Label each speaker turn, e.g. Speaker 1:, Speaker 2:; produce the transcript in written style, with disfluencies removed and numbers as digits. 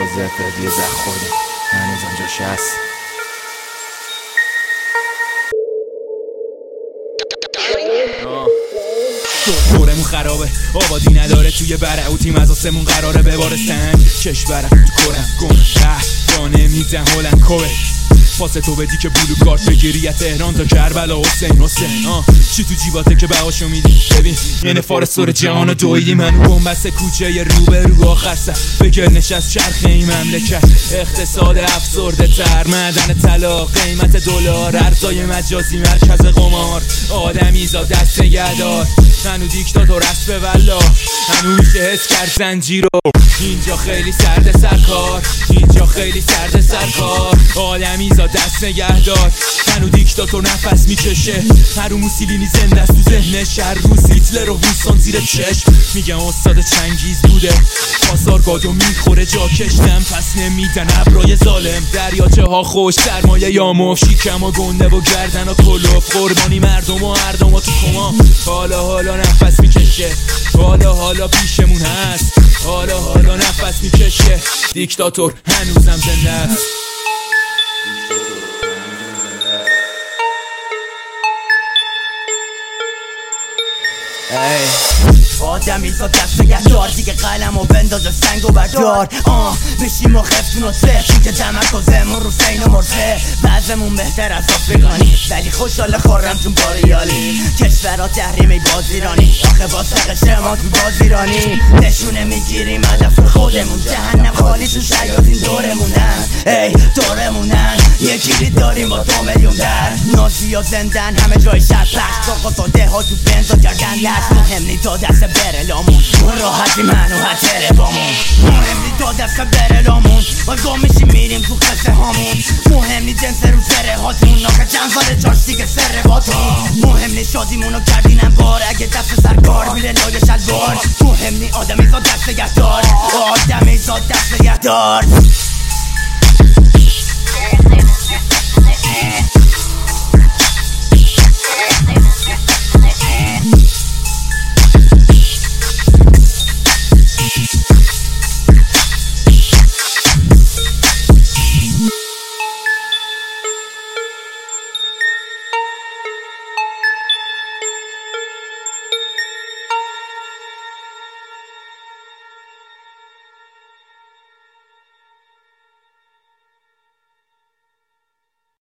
Speaker 1: زفر یه زخ خوردم هنوزم جاش هست. دورمون خرابه آبادی نداره توی برعوتیم از آسمون قراره بباره سنگ کشورم تو کرم گم دانه میدم هلند کوه پاس تو بدی که بلو کارت بگیری از تهران تا کربلا حسین چی تو جیباته که بهاشو میدی ببین یعنی فارسور جهانو دویدی من بنبست کوچه رو آخر سر بگل نشست چرخه این مملکت اقتصاد افسرده تر معدن طلا قیمت دلار ارزای مجازی مرکز قمار آدمی زاد دست نگهدار هنو دیکتاتور است به والله هنو میشه حس کرد زنجیرو اینجا خیلی سرد سرکار اینجا خیلی سرد سرکار آدمی زاد دست نگهدار هنو دیکتاتور نفس میکشه هرو موسولینی زنده است تو ذهنش هر روز هیتلر و ویلسون زیر چشم میگم استاد چنگیز بوده پاسارگادو میخوره جا کشتم پس نمیدن ابرای ظالم دریاچه ها خوش سرمایه یا مفشی کما گنده و گردن و کلوف قربانی مردم و هردم و تو کما حالا نفس میکشه حالا پیشمون هست حالا نفس میکشه دیکتاتور هنوزم زنده است.
Speaker 2: آدمی زاد دست نگهدار دیگه قلم و بنداز و سنگ و بردار بشیم و خفتون و سفت که تمرکزمون رو سین و مرزه بعضمون بهتر از آفریقانی ولی خوشحال خورمتون با ریالی کشورها تحریمی باز ایرانی آخه با سقشه ما تو باز ایرانی نشونه میگیریم هدف خودمون جهنم خالیشون شیاطین دورمونن دورمونن یه کلید داریم با 2 میلیون در نازی ها زندن همه جای شهر پخت با قطاده ها تو بنزا کردن دست مهم نی تا دست بره لامون راحتی منو حتره بامون مهم نی تا دست بره لامون با میشیم میریم تو قصه هامون مهم نی جنس رو سره هاتون آخه چند سال جاشتی سره باتون مهم نی شادیمونو کردینم بار اگه دست سرکار میره لای شلوار مهم نی آدمی زاد دست نگهدار آدمی زاد دست نگهدار